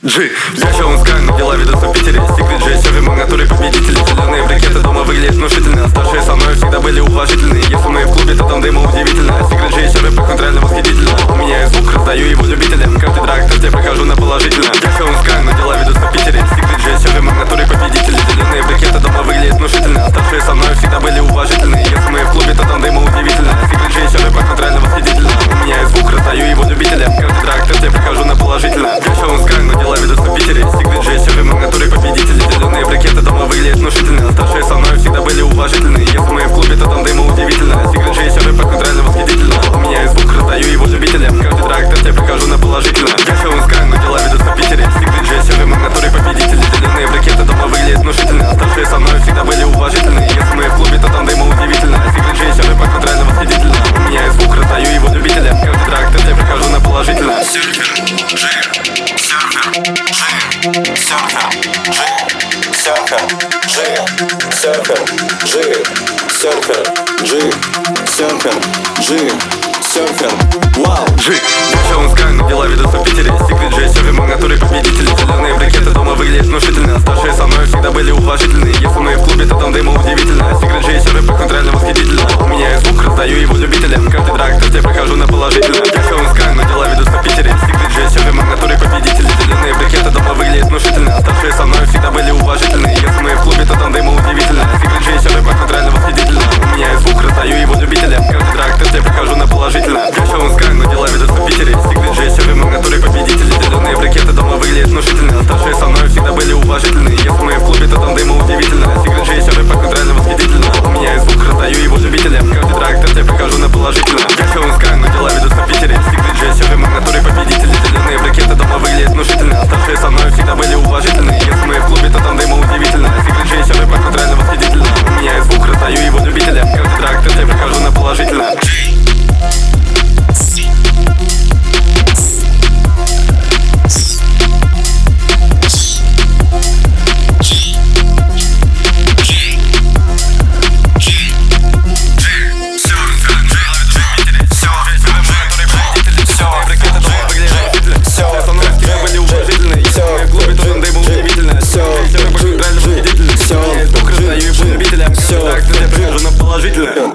G. Все он скайну, дела ведутся в Питере. Секрет же, все мы, которые победители. Зеленые брикеты дома выглядят внушительно. Старшие со мной всегда были уважительны. Если мы в клубе, то там дыма удивительно. Секрет же, все рэп реально восхитительно. У меня есть звук, раздаю его любителям. Каждый драк, я прохожу на положительно. Все он скайну, дела ведутся в Питере. Секрет же, все мы, которые победители. Зеленые брикеты дома выглядят внушительно. Старшие со мной всегда были уважительны. Если мы в клубе, то там дыма удивительно. Секрет же, все рэп реально восхитительно. У меня есть звук, раздаю его любителям. Каждый драк, я прохожу на положительно. Все он скайну, дела ведутся в Питере. Секрет же, все мы, которые победители. Зеленые брикеты дома выглядят внушительно. Старшие со мной всегда были уважительны. Если мы в клубе, то там дыма удивительно. Секрет же, все рэп реально восхитительно. У меня есть звук, раздаю его любителям. Каждый драк, я прохожу на положительно. Все он скайну, дела ведутся в Питере. Секрет же, все мы, которые победители. Зеленые брикеты дома выглядят внушительно. Старшие со мной всегда были уважительны. Если мы в клубе, то там дыма удивительно. Секрет же, все рэп реально восхитительно. У меня есть звук, раздаю его любителям. Каждый драк, я прохожу на положительно. Серфер, вау. G. Все он скайну, дела ведутся в Питере. Секрет же, все мы, которые победители. Зеленые брикеты дома выглядят внушительно. Старшие со мной всегда были уважительны. Если мы в клубе, то там дыма удивительно. Секрет же, все рэп реально восхитительно. У меня есть звук, раздаю его любителям. Каждый драк, я прохожу на положительно. Все он скайну, дела ведутся в Питере. Секрет же, все мы, которые победители. Зеленые брикеты дома выглядят внушительно. Старшие со мной всегда были уважительны. Если мы в клубе, то там дыма удивительно. Секрет же, все рэп реально восхитительно. У меня есть звук, раздаю его любителям. Каждый драк, я прохожу на положительно. Все он скайну, дела ведутся в Питере. Секрет же, все мы, которые победители. Зеленые брикеты дома выглядят внушительно. Старшие со мной всегда были уважительны. Если мы в клубе, то там дыма удивительно. Секрет же, все рэп реально восхитительно. У меня есть звук, раздаю его любителям. Каждый драк, я прохожу на положительно. Все он скайну, дела ведутся в Питере. Секрет же, все мы, которые победители. Зеленые брикеты дома выглядят внушительно. Старшие со мной всегда были уважительны. Если мы в клубе, то там дыма удивительно. Секрет же, все рэп реально восхитительно. У меня есть звук, раздаю его любителям. Каждый драк, я прохожу на положительно. Положительно.